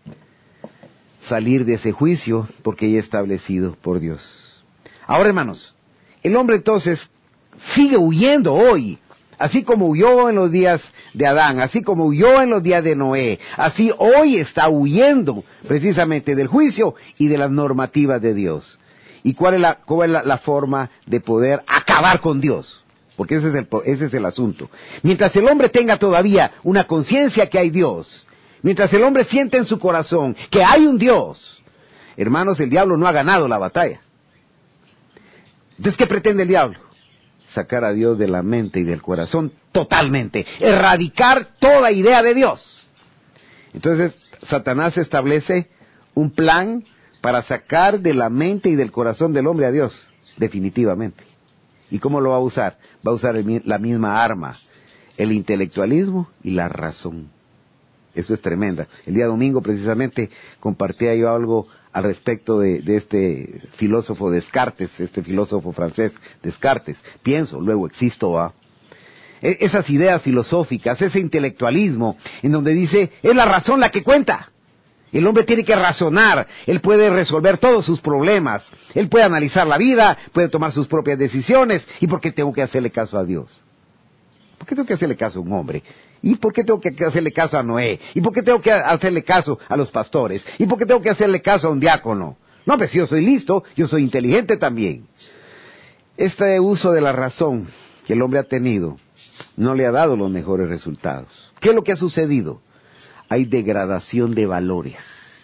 salir de ese juicio porque ya establecido por Dios. Ahora, hermanos, el hombre entonces sigue huyendo hoy, así como huyó en los días de Adán, así como huyó en los días de Noé, así hoy está huyendo precisamente del juicio y de las normativas de Dios. ¿Y cuál es la forma de poder acabar con Dios? Porque ese es el asunto. Mientras el hombre tenga todavía una conciencia que hay Dios, mientras el hombre siente en su corazón que hay un Dios, hermanos, el diablo no ha ganado la batalla. Entonces, ¿qué pretende el diablo? Sacar a Dios de la mente y del corazón totalmente, erradicar toda idea de Dios. Entonces, Satanás establece un plan para sacar de la mente y del corazón del hombre a Dios, definitivamente. ¿Y cómo lo va a usar? Va a usar la misma arma, el intelectualismo y la razón. Eso es tremenda. El día domingo precisamente compartía yo algo al respecto de este filósofo Descartes, este filósofo francés Descartes. Pienso, luego existo. Esas ideas filosóficas, ese intelectualismo, en donde dice, es la razón la que cuenta. El hombre tiene que razonar, él puede resolver todos sus problemas, él puede analizar la vida, puede tomar sus propias decisiones. ¿Y por qué tengo que hacerle caso a Dios? ¿Por qué tengo que hacerle caso a un hombre? ¿Y por qué tengo que hacerle caso a Noé? ¿Y por qué tengo que hacerle caso a los pastores? ¿Y por qué tengo que hacerle caso a un diácono? No, pues si yo soy listo, yo soy inteligente también. Este uso de la razón que el hombre ha tenido no le ha dado los mejores resultados. ¿Qué es lo que ha sucedido? Hay degradación de valores.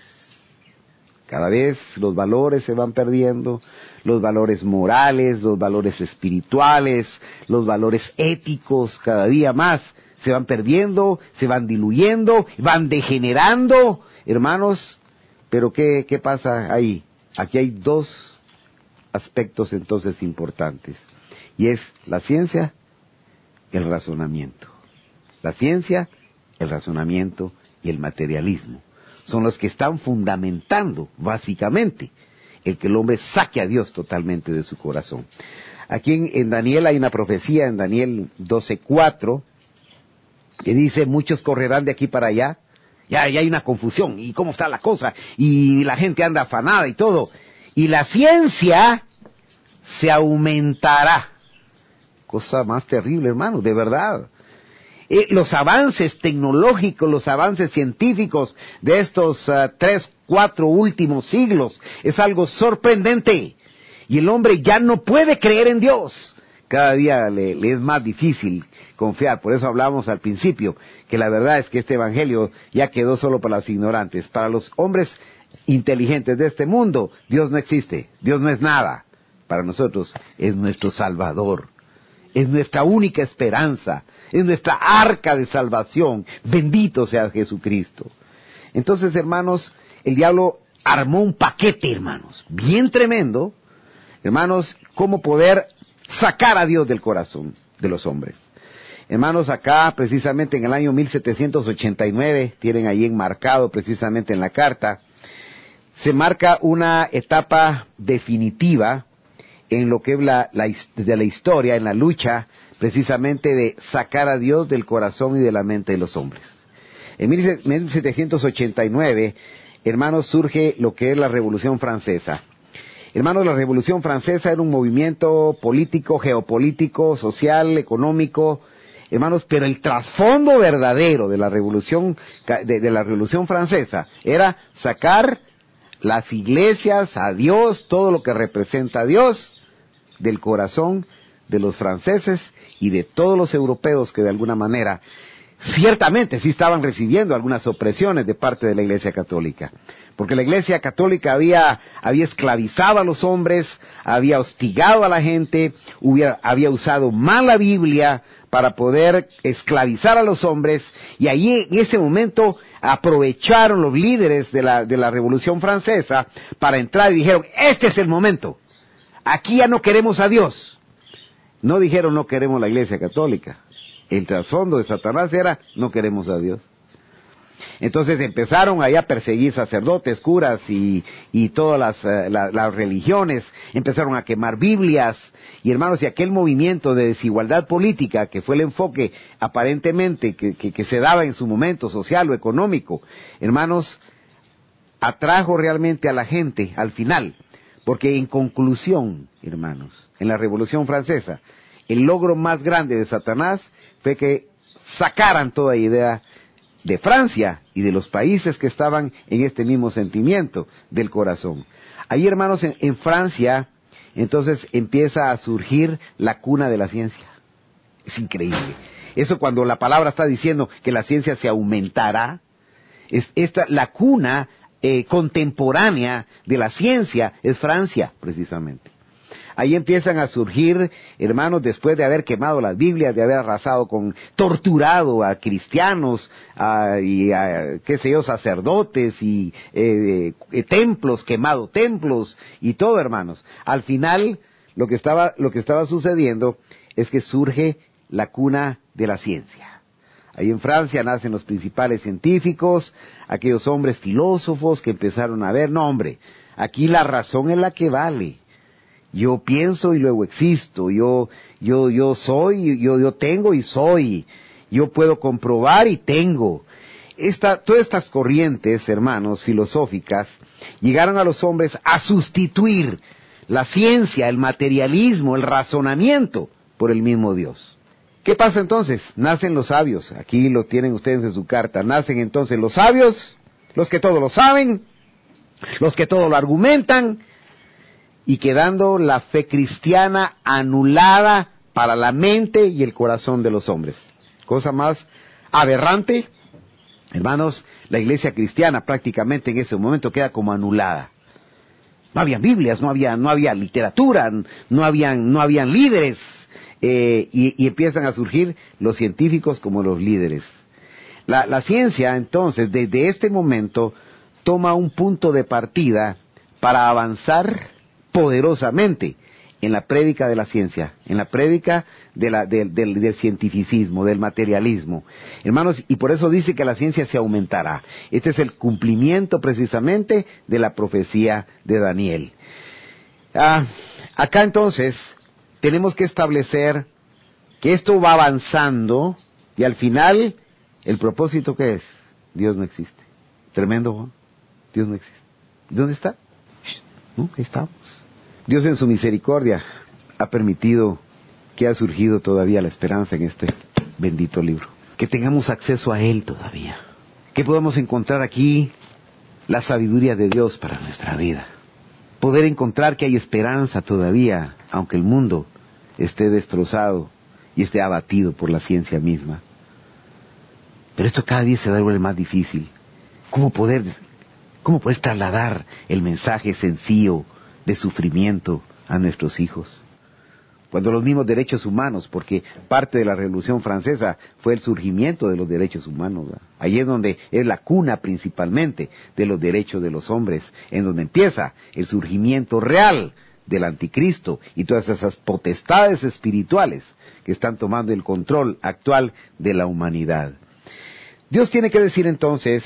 Cada vez los valores se van perdiendo, los valores morales, los valores espirituales, los valores éticos, cada día más se van perdiendo, se van diluyendo, van degenerando, hermanos. Pero ¿qué pasa ahí? Aquí hay dos aspectos entonces importantes, y es la ciencia y el razonamiento. La ciencia, el razonamiento y el materialismo son los que están fundamentando, básicamente, el que el hombre saque a Dios totalmente de su corazón. Aquí en Daniel hay una profecía, en Daniel 12:4, que dice, muchos correrán de aquí para allá. Ya hay una confusión, y cómo está la cosa, y la gente anda afanada y todo. Y la ciencia se aumentará. Cosa más terrible, hermano, de verdad. Los avances tecnológicos, los avances científicos de estos 3, 4 últimos siglos es algo sorprendente. Y el hombre ya no puede creer en Dios. Cada día le es más difícil confiar. Por eso hablamos al principio, que la verdad es que este evangelio ya quedó solo para los ignorantes. Para los hombres inteligentes de este mundo, Dios no existe, Dios no es nada. Para nosotros es nuestro Salvador. Es nuestra única esperanza, es nuestra arca de salvación. Bendito sea Jesucristo. Entonces, hermanos, el diablo armó un paquete, hermanos, bien tremendo, hermanos, cómo poder sacar a Dios del corazón de los hombres. Hermanos, acá, precisamente en el año 1789, tienen ahí enmarcado precisamente en la carta, se marca una etapa definitiva en lo que es de la historia, en la lucha precisamente de sacar a Dios del corazón y de la mente de los hombres. En 1789, hermanos, surge lo que es la Revolución Francesa. Hermanos, la Revolución Francesa era un movimiento político, geopolítico, social, económico, hermanos, pero el trasfondo verdadero de la Revolución Francesa era sacar las iglesias, a Dios, todo lo que representa a Dios, del corazón de los franceses y de todos los europeos que de alguna manera, ciertamente sí estaban recibiendo algunas opresiones de parte de la Iglesia Católica. Porque la Iglesia Católica había esclavizado a los hombres, había hostigado a la gente, había usado mal la Biblia para poder esclavizar a los hombres, y allí en ese momento aprovecharon los líderes de la Revolución Francesa para entrar y dijeron, este es el momento. Aquí ya no queremos a Dios. No dijeron no queremos la Iglesia Católica. El trasfondo de Satanás era no queremos a Dios. Entonces empezaron ahí a perseguir sacerdotes, curas y todas las religiones, empezaron a quemar Biblias, y hermanos, y aquel movimiento de desigualdad política, que fue el enfoque aparentemente que se daba en su momento social o económico, hermanos, atrajo realmente a la gente al final, porque en conclusión, hermanos, en la Revolución Francesa, el logro más grande de Satanás fue que sacaran toda idea de Francia y de los países que estaban en este mismo sentimiento del corazón. Ahí, hermanos, en Francia, entonces empieza a surgir la cuna de la ciencia. Es increíble. Eso cuando la palabra está diciendo que la ciencia se aumentará, la cuna contemporánea de la ciencia es Francia, precisamente. Ahí empiezan a surgir, hermanos, después de haber quemado las Biblias, de haber torturado a cristianos, sacerdotes y templos, quemado templos y todo, hermanos. Al final, lo que estaba sucediendo es que surge la cuna de la ciencia. Ahí en Francia nacen los principales científicos, aquellos hombres filósofos que empezaron a ver, no hombre, aquí la razón es la que vale. Yo pienso y luego existo, yo soy, yo tengo y soy, yo puedo comprobar y tengo. Todas estas corrientes, hermanos, filosóficas, llegaron a los hombres a sustituir la ciencia, el materialismo, el razonamiento por el mismo Dios. ¿Qué pasa entonces? Nacen los sabios, aquí lo tienen ustedes en su carta, nacen entonces los sabios, los que todo lo saben, los que todo lo argumentan, y quedando la fe cristiana anulada para la mente y el corazón de los hombres. Cosa más aberrante, hermanos, la iglesia cristiana prácticamente en ese momento queda como anulada. No había Biblias, no había literatura, no habían líderes, y empiezan a surgir los científicos como los líderes. La ciencia, entonces, desde este momento, toma un punto de partida para avanzar poderosamente en la prédica de la ciencia, en la prédica del cientificismo, del materialismo. Hermanos, y por eso dice que la ciencia se aumentará. Este es el cumplimiento precisamente de la profecía de Daniel. Acá entonces tenemos que establecer que esto va avanzando y al final, ¿el propósito qué es? Dios no existe. Tremendo, ¿no? Dios no existe. ¿Dónde está? ¿No? Ahí estamos. Dios en su misericordia ha permitido que ha surgido todavía la esperanza en este bendito libro. Que tengamos acceso a Él todavía. Que podamos encontrar aquí la sabiduría de Dios para nuestra vida. Poder encontrar que hay esperanza todavía, aunque el mundo esté destrozado y esté abatido por la ciencia misma. Pero esto cada día se vuelve más difícil. ¿Cómo poder trasladar el mensaje sencillo de sufrimiento a nuestros hijos? Cuando los mismos derechos humanos, porque parte de la Revolución Francesa fue el surgimiento de los derechos humanos, ¿verdad? Ahí es donde es la cuna principalmente de los derechos de los hombres, en donde empieza el surgimiento real del anticristo y todas esas potestades espirituales que están tomando el control actual de la humanidad. Dios tiene que decir entonces,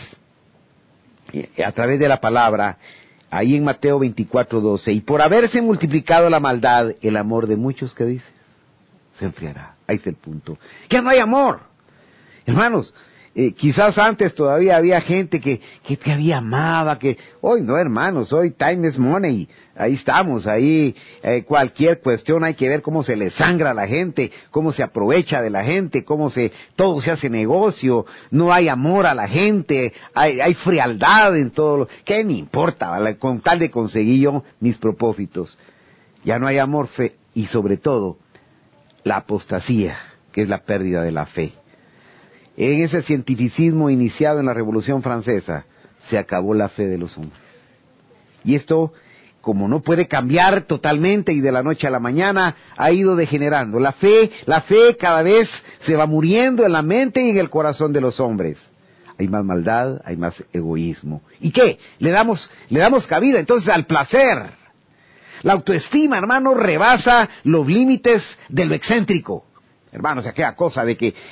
a través de la palabra, ahí en Mateo 24:12, y por haberse multiplicado la maldad, el amor de muchos, ¿qué dice? Se enfriará. Ahí está el punto. Que no hay amor. Hermanos, quizás antes todavía había gente que te había amaba, que hoy no, hermanos, hoy time is money. Ahí estamos, cualquier cuestión hay que ver cómo se le sangra a la gente, cómo se aprovecha de la gente, todo se hace negocio, no hay amor a la gente, hay frialdad en todo ¿qué me importa? Con tal de conseguir yo mis propósitos. Ya no hay amor, fe, y sobre todo, la apostasía, que es la pérdida de la fe. En ese cientificismo iniciado en la Revolución Francesa, se acabó la fe de los hombres. Y esto, como no puede cambiar totalmente y de la noche a la mañana, ha ido degenerando. La fe cada vez se va muriendo en la mente y en el corazón de los hombres. Hay más maldad, hay más egoísmo. ¿Y qué? Le damos cabida entonces al placer. La autoestima, hermano, rebasa los límites de lo excéntrico. Hermanos, aquella cosa de que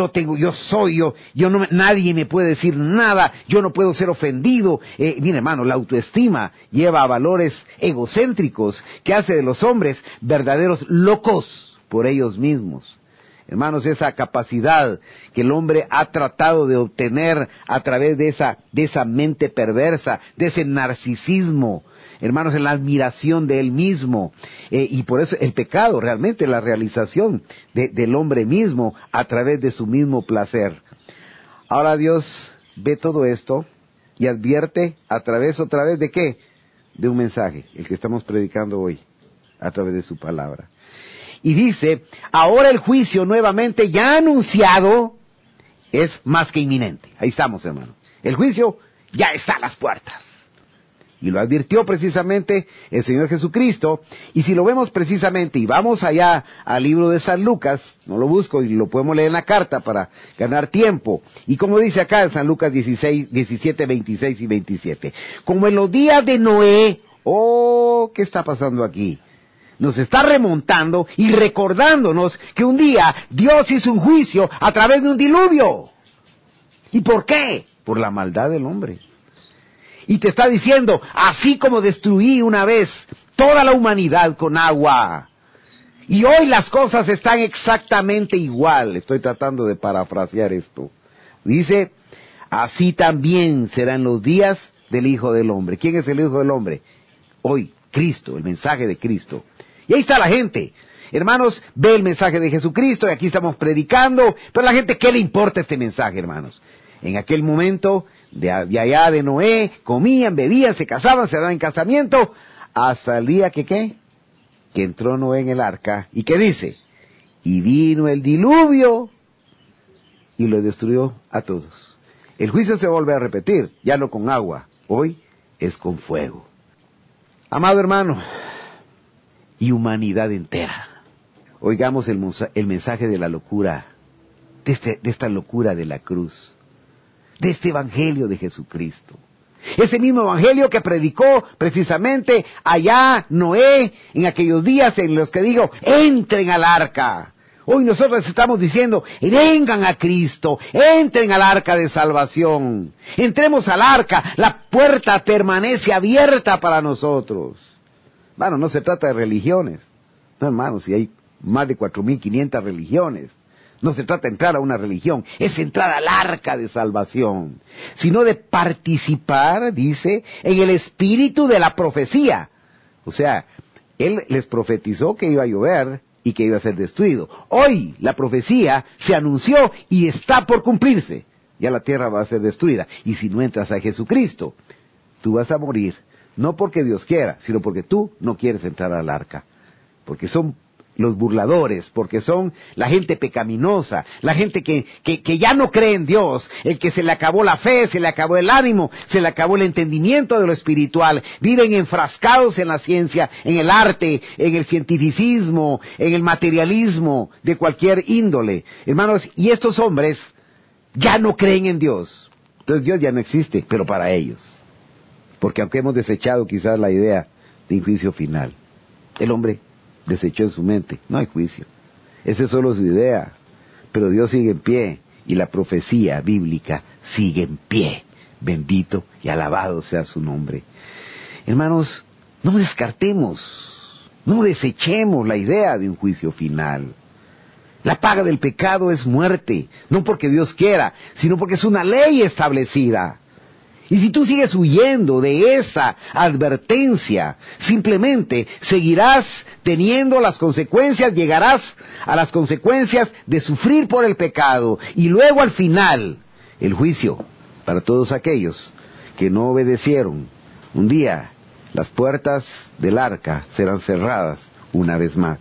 nadie me puede decir nada, yo no puedo ser ofendido. Mire, hermano, la autoestima lleva a valores egocéntricos que hace de los hombres verdaderos locos por ellos mismos. Hermanos, esa capacidad que el hombre ha tratado de obtener a través de esa mente perversa, de ese narcisismo, hermanos, en la admiración de él mismo, y por eso el pecado realmente es la realización del hombre mismo a través de su mismo placer. Ahora Dios ve todo esto y advierte a través otra vez de ¿qué? De un mensaje, el que estamos predicando hoy, a través de su palabra. Y dice, ahora el juicio nuevamente ya anunciado es más que inminente. Ahí estamos, hermano. El juicio ya está a las puertas. Y lo advirtió precisamente el Señor Jesucristo. Y si lo vemos precisamente, y vamos allá al libro de San Lucas, no lo busco y lo podemos leer en la carta para ganar tiempo. Y como dice acá en San Lucas 17, 26 y 27. Como en los días de Noé, ¿qué está pasando aquí? Nos está remontando y recordándonos que un día Dios hizo un juicio a través de un diluvio. ¿Y por qué? Por la maldad del hombre. Y te está diciendo, así como destruí una vez toda la humanidad con agua, y hoy las cosas están exactamente igual. Estoy tratando de parafrasear esto. Dice, así también serán los días del Hijo del Hombre. ¿Quién es el Hijo del Hombre? Hoy, Cristo, el mensaje de Cristo. Y ahí está la gente. Hermanos, ve el mensaje de Jesucristo y aquí estamos predicando, pero a la gente, ¿qué le importa este mensaje, hermanos? En aquel momento, de allá de Noé, comían, bebían, se casaban, se daban en casamiento, hasta el día que entró Noé en el arca, y ¿qué dice? Y vino el diluvio, y lo destruyó a todos. El juicio se vuelve a repetir, ya no con agua, hoy es con fuego. Amado hermano, y humanidad entera, oigamos el mensaje de la locura, de esta locura de la cruz, de este evangelio de Jesucristo. Ese mismo evangelio que predicó precisamente allá Noé en aquellos días en los que dijo, entren al arca. Hoy nosotros estamos diciendo, vengan a Cristo, entren al arca de salvación. Entremos al arca, la puerta permanece abierta para nosotros. Bueno, no se trata de religiones. No, hermanos, si hay más de 4.500 religiones. No se trata de entrar a una religión, es entrar al arca de salvación. Sino de participar, dice, en el espíritu de la profecía. O sea, Él les profetizó que iba a llover y que iba a ser destruido. Hoy la profecía se anunció y está por cumplirse. Ya la tierra va a ser destruida. Y si no entras a Jesucristo, tú vas a morir. No porque Dios quiera, sino porque tú no quieres entrar al arca. Porque son los burladores, porque son la gente pecaminosa, la gente que ya no cree en Dios, el que se le acabó la fe, se le acabó el ánimo, se le acabó el entendimiento de lo espiritual, viven enfrascados en la ciencia, en el arte, en el cientificismo, en el materialismo de cualquier índole. Hermanos, y estos hombres ya no creen en Dios. Entonces Dios ya no existe, pero para ellos. Porque aunque hemos desechado quizás la idea de un juicio final, el hombre desechó en su mente, no hay juicio. Esa es solo su idea, pero Dios sigue en pie y la profecía bíblica sigue en pie. Bendito y alabado sea su nombre. Hermanos, no descartemos, no desechemos la idea de un juicio final. La paga del pecado es muerte, no porque Dios quiera, sino porque es una ley establecida. Y si tú sigues huyendo de esa advertencia, simplemente seguirás teniendo las consecuencias, llegarás a las consecuencias de sufrir por el pecado. Y luego al final, el juicio para todos aquellos que no obedecieron. Un día, las puertas del arca serán cerradas una vez más.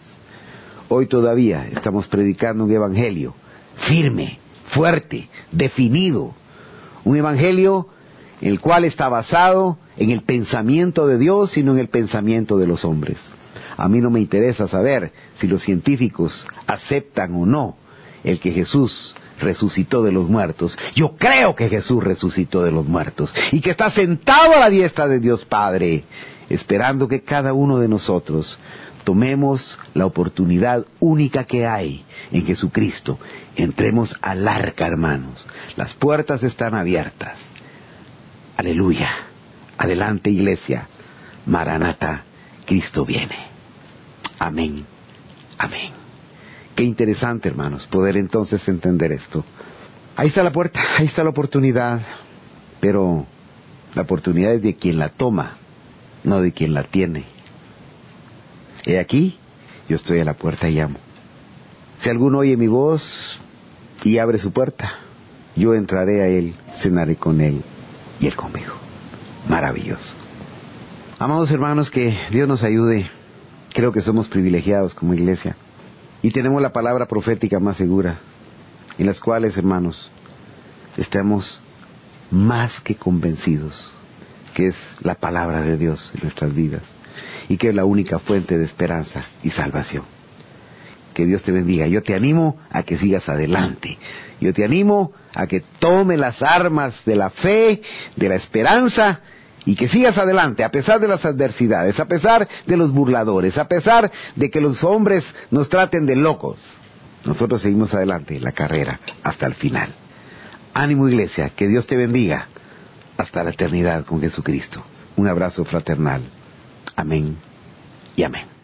Hoy todavía estamos predicando un evangelio firme, fuerte, definido. Un evangelio el cual está basado en el pensamiento de Dios, sino en el pensamiento de los hombres. A mí no me interesa saber si los científicos aceptan o no el que Jesús resucitó de los muertos. Yo creo que Jesús resucitó de los muertos y que está sentado a la diestra de Dios Padre, esperando que cada uno de nosotros tomemos la oportunidad única que hay en Jesucristo. Entremos al arca, hermanos. Las puertas están abiertas. Aleluya. Adelante, iglesia. Maranata, Cristo viene. Amén. Amén. Qué interesante, hermanos, poder entonces entender esto. Ahí está la puerta, ahí está la oportunidad, pero la oportunidad es de quien la toma, no de quien la tiene. He aquí, yo estoy a la puerta y llamo. Si alguno oye mi voz y abre su puerta, yo entraré a él, cenaré con él y él conmigo. Maravilloso. Amados hermanos, que Dios nos ayude. Creo que somos privilegiados como iglesia y tenemos la palabra profética más segura, en las cuales, hermanos, estamos más que convencidos que es la palabra de Dios en nuestras vidas y que es la única fuente de esperanza y salvación. Que Dios te bendiga. Yo te animo a que sigas adelante. Yo te animo a que tome las armas de la fe, de la esperanza, y que sigas adelante a pesar de las adversidades, a pesar de los burladores, a pesar de que los hombres nos traten de locos. Nosotros seguimos adelante en la carrera hasta el final. Ánimo, iglesia, que Dios te bendiga hasta la eternidad con Jesucristo. Un abrazo fraternal. Amén y amén.